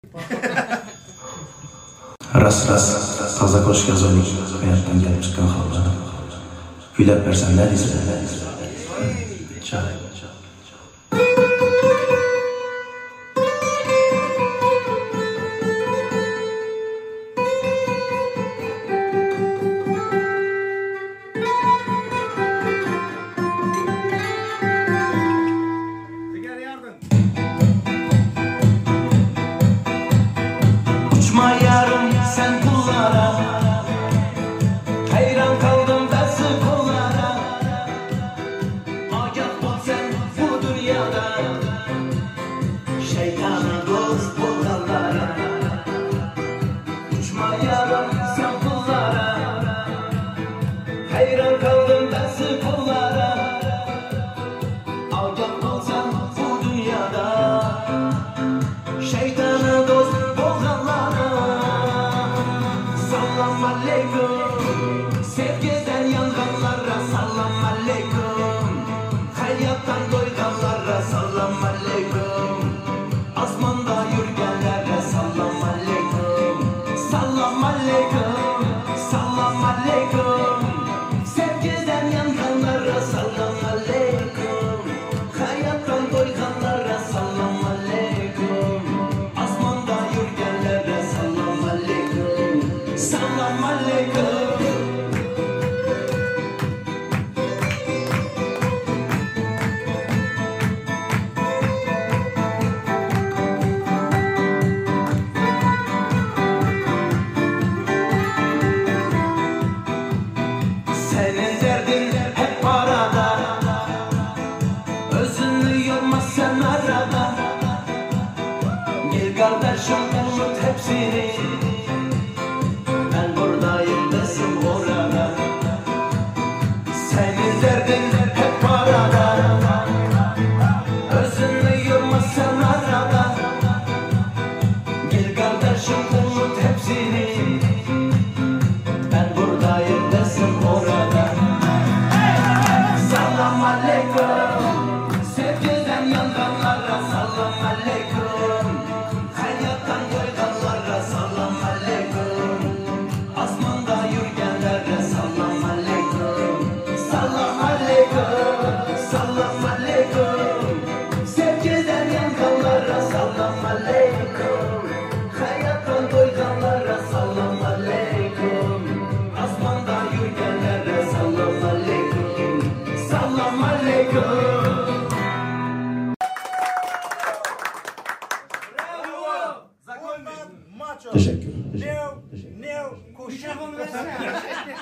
Rast taza koş gazolik hayattan gelip çıkan hallara güylep versen ne diyse çay. Uçma yarım sen kullara, hayran kaldım bazı kollara. Agah ol sen bu dünyada, şeytana dost bulganlara. Uçma yarım sen kullara, hayran kaldım bazı kollara. Agah ol sen bu dünyada, şeytana dost bulganlara. Salam aleyküm, sevgiden yanganlara salam aleyküm. Hayattan doyganlara salam aleyküm. Asmanda yürgenlere salam aleyküm. Salam aleyküm, salam aleyküm. Sevgiden yanganlara salam aleyküm. Hayattan doyganlara salam aleyküm. Asmanda yürgenlere salam aleyküm. Salam aleyküm. Senin derdin hep parada, özünü yorma sen arada. Gel kardeşim unut hepsini, ben buradayım desin orada. Senin derdin hep parada, özünü yorma sen arada. Gel kardeşim unut hepsini, ben buradayım desin orada. Salam aleyküm, sevgiden yanganlara salam aleyküm. Hayattan doyganlara salam aleyküm. Asmanda yürgenlere salam aleyküm. Salam aleyküm, salam aleyküm. Sevgiden yanganlara salam aleyküm. Hayattan doyganlara salam aleyküm. Asmanda yürgenlere salam aleyküm. Salam aleyküm. Законный мачо. Teşekkür. Нео, кушай.